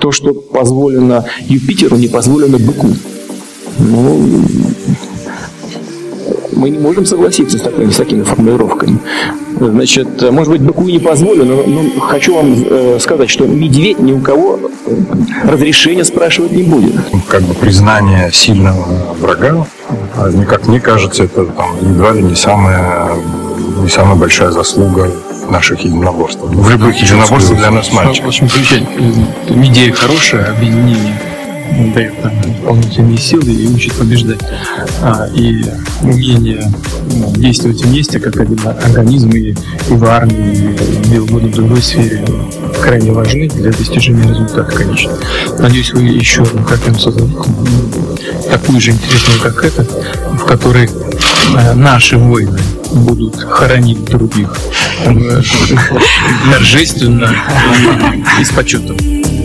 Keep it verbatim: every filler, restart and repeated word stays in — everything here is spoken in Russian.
То, что позволено Юпитеру, не позволено быку. Ну, мы не можем согласиться с такими, с такими формулировками. Значит, может быть, быку не позволено, но, но хочу вам э, сказать, что медведь ни у кого разрешения спрашивать не будет. Как бы признание сильного врага, как мне кажется, это там, едва ли не самая, не самая большая заслуга наших единоборств. В любых единоборствах для нас мальчик. В общем, идея хорошая, объединение дает нам дополнительные силы и учит побеждать. А, и умение действовать вместе, как один организм, и, и в армии, и где угодно в другой сфере, крайне важны для достижения результата, конечно. Надеюсь, вы еще как-нибудь создадите такую же интересную, как эта, в которой наши воины будут хоронить других торжественно и с почетом.